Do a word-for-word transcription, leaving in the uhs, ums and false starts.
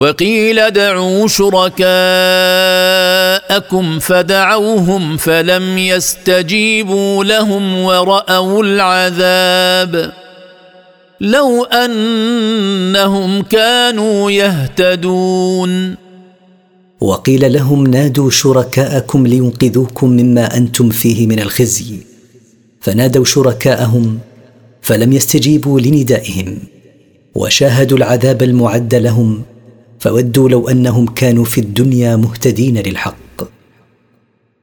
وقيل ادعوا شركاءكم فدعوهم فلم يستجيبوا لهم ورأوا العذاب لو أنهم كانوا يهتدون. وقيل لهم نادوا شركاءكم لينقذوكم مما أنتم فيه من الخزي، فنادوا شركاءهم فلم يستجيبوا لندائهم، وشاهدوا العذاب المعد لهم، فودوا لو أنهم كانوا في الدنيا مهتدين للحق.